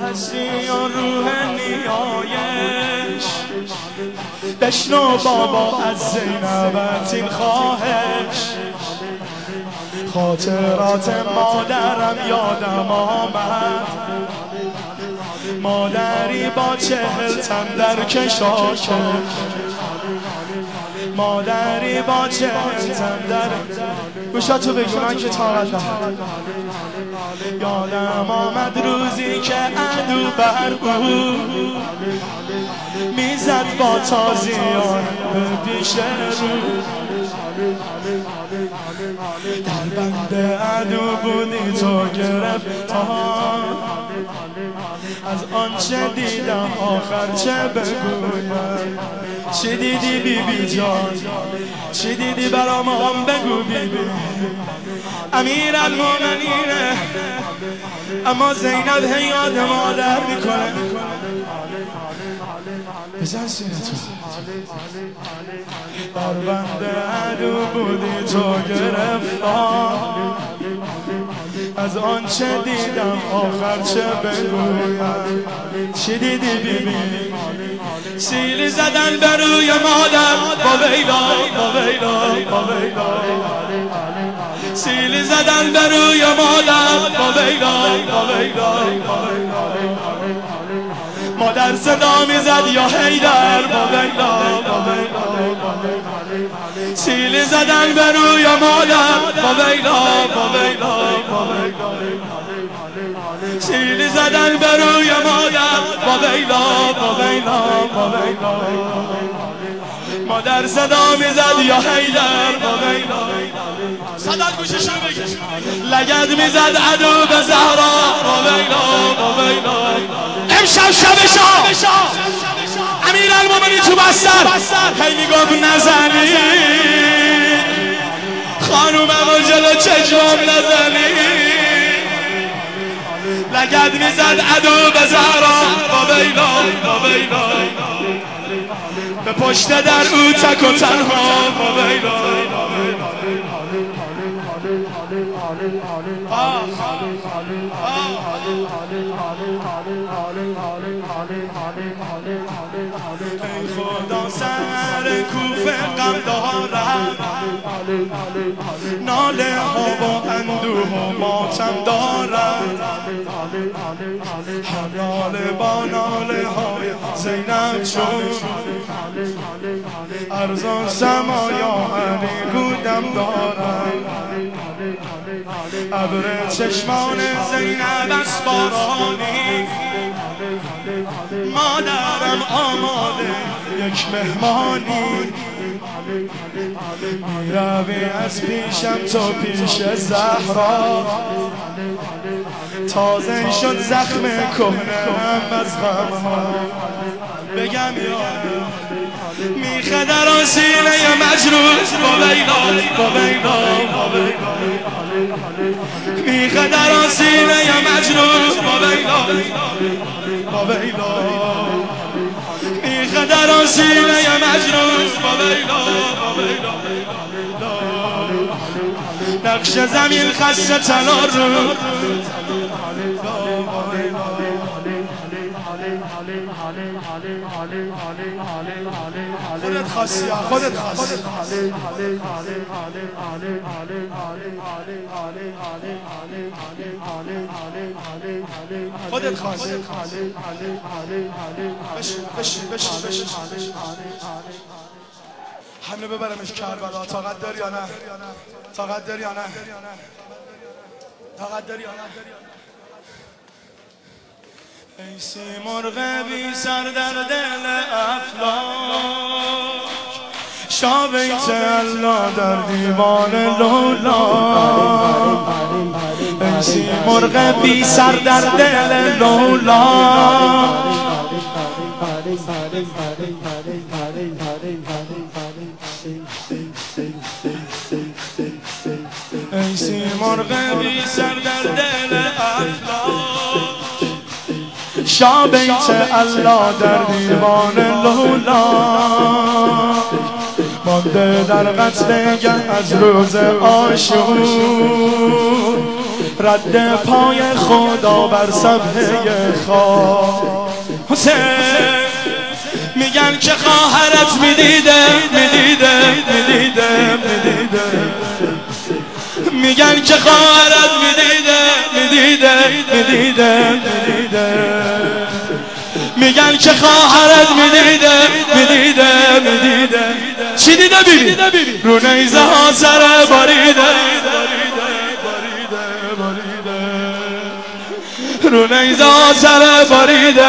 هستی و روح نیایش بشنو بابا از زینبت این خواهش خاطرات مادرم یادم آمد مادری با 40 تن در کشاکش مادری با 40 تن در گوشاتو بگو من که طاقت ندارم یادم آمد روزی که عدو بر بود میزد با تازیان به پیش رو در بند عدو بودی تو گرفتار از آنچه دیدم آخر چه بگویم چی دیدی بی بی جان چی دیدی برام هم بگو بی بی امیر المومنینه اما زینب هی یاد مادر میکنه بزن سینه تو در بند عدو بودی تو گرفتار از آنچه دیدم آخر چه بگویم چی دیدی بی بی سیلی زدن به روی مادر با ویلا با ویلا با ویلا سیلی زدن به روی مادر با ویلا با ویلا با ویلا مادر صدا میزد یا حیدر با ویلا با ویلا سیلی زدن به روی مادر با ویلا با ویلا با ویلا سیلی زدن به روی مادر با ویلا با ویلا با ویلا مادر صدا میزد یا حیدر با ویلا صدا گوششو بگیر لگد میزد عدو به زهرا با ویلا با ویلا امشب شب شاه امیر المومنین تو بستر هی میگفت نزنی خانومم و جلو چشمم نزنی لگد میزد عدو به زهرا با ویلا با ویلا به پشت در او تک و تنها با ویلا ای خدا سر کوفه غم دارم ناله ها و اندوه و ماتم دارم هر ناله با ناله های زینب چون ارزان سمایا علی بودم دارم ابر چشمان زینب اسبارانی مادرم آماده یک مهمانی میروی از پیشم تو پیش زهرا تازه شد زخم کهنم از غمها بگم یادم میخه در آن سینه مجروح با ویلا با ویلا با ویلا میخه در آن سینه مجروح با ویلا با ویلا میخه در آن سینه مجروح با ویلا با ویلا نقش زمین خسته تنار رو خودت خاصی خودت خاصی خودت خاصی بشین همه ببرمش کربلا طاقت داری یا نه طاقت داری یا نه طاقت داری یا نه ای سیمرغ بی سر در دل افلاک شاه بیت الله در دیوان لولا ای سیمرغ بی سر در دل لولا ای سیمرغ بی سر در دل افلاک شاه بیت الله در دیوان لولا مانده در قتل گه از روز عاشور رد پای خدا بر صفحه خاک. حسین میگن که خواهرت میدیده میگن که خواهرت میدیده میگن که خواهرت میدیده چی دیده بیبی؟ رو نیزه ها سر باریده رو نیزه ها سر باریده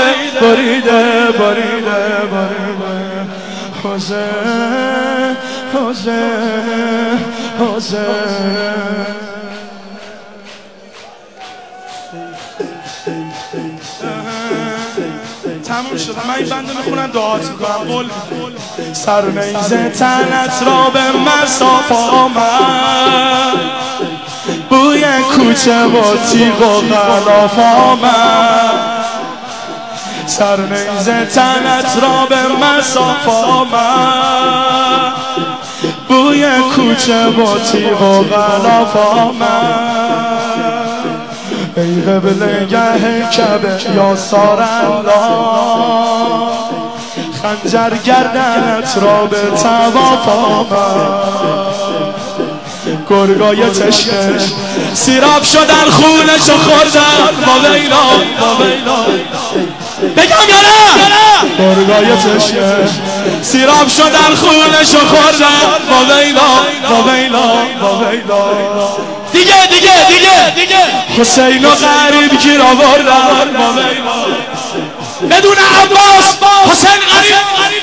حسین حسین حسین تموم شد. من این بنده میخونم دعات میکنم. قول سر نیزه تنت را به مساف آمد، بوی کوچه با تیغ و غلاف آمد. سر نیزه تنت را به مساف آمد، بوی کوچه با تیغ و غلاف آمد. ای قبله گه کعبه یا سارالله، خنجر گردنت را به طواف آمد. گرگای تشنه سیراب شدن خونشو خوردن، با ویلا بگم یا نه؟ گرگای تشنه سیراب شدن خونشو خوردن، با ویلا دیگه حسین و غریب گیر آوردن، با ویلا بدون عباس حسین غریب